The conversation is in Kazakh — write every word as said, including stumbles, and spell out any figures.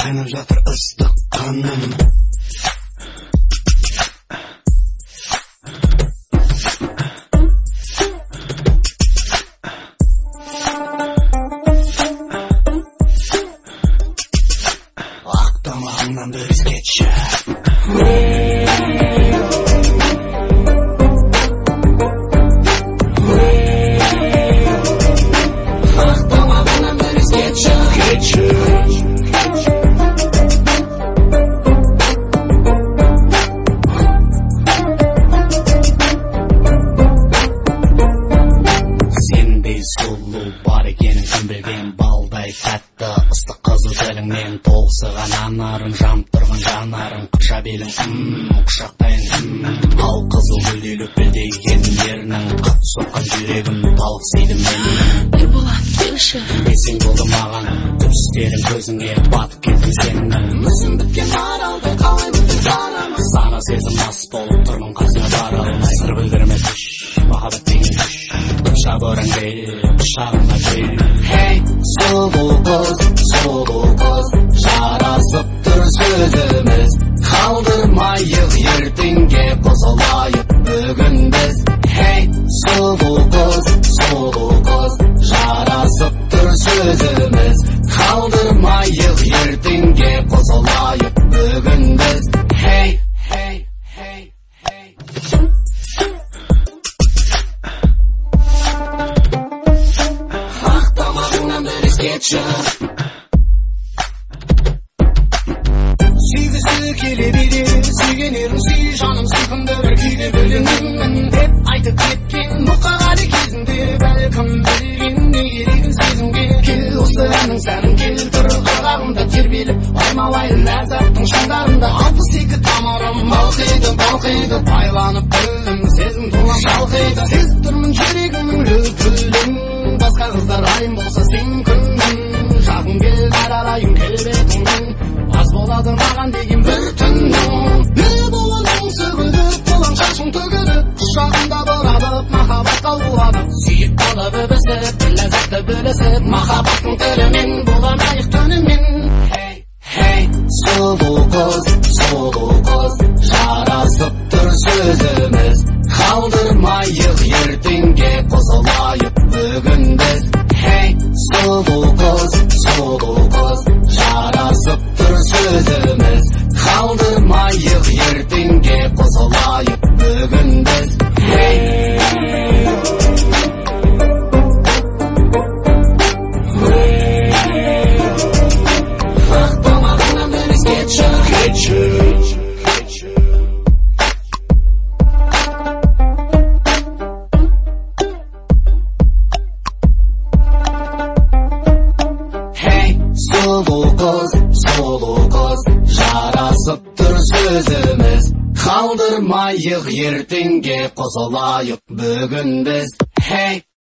Қайнап жатыр ыстық қаным. Ақ тамағыңнан бір иіс кетші. Бар екенін кім білген, балдай тәтті ыстық қызыл тіліңнен толсыған анарың, жамп тұрған жанарың, қыпша белің, ммм, құшақтайын, ал қызыл гүлдей лөпілдеген ерінің, қатты соққан жүрегім талықсиды менің. Ерболат, келші, есің болды маған, түстерің көзіңе батып кеттім сенің. Мүсін біткен аралдай қалай өтіп жарамыз, сана сезім мас болып тұрмын қасыңа бара алмай. Сыр білдірме түш, махаббат деген күш, қыпша бөріңдей құшағыма кел. Хей, сұлу қыз, сұлу қыз, жарасып тұр сөзіміз, қалдырмайық ертеңге қосылайық бүгін біз. Хей, сұлу қыз, сұлу қыз, жарасып тұр сөзіміз, қалдырмайық ертеңге қосылайық бүгін біз. Хей, хей, хей, хей. Ақ тамағыңнан бір иіс кетші. Сүйгісі келе бере, сүйгенерім сүй жаным, сүйкімді бір күйге бөленемін деп айтып кеткен мұқағали кезінде, бәлкім білген не керегін сезімге. Кел осы әннің сәнін келтір ырғағымда тербеліп, аймалайын ләззаттың шыңдарында. Алпыс екі тамырым балқиды, балқиды, байланып білдім, сезім толған шалқиды. Сезіп тұрмын жүрегімнің лүпілін, басқа қыздар айым болса сен күнім, жағым кел аралайын келбетіңнің, аз болады маған деген бір түннің. Не боланың сөгіліп, болаң шашың төгіліп, құшағында бұрабып, махаббатқа уланып, сүйіп қалып өбісіп, ләззатты бөлісіп, махаббаттың тілімен боламайық түнімен. Хей, хей, сұлу қыз, сұлу қыз, жарасып тұр сөзіміз, қалдырмайық ертеңге қосылайық бүгін біз. Хей, сұлу қыз, сұлу қыз, жарасып тұр сөзіміз, қалдырмайық ертеңге қосылайық бүгін біз. Хей, ақ тамағыңнан бір иіс кетші, кетші. Сұлу қыз, сұлу қыз, жарасып тұр сөзіміз, қалдырмайық ертеңге қосылайық бүгін біз. Хей.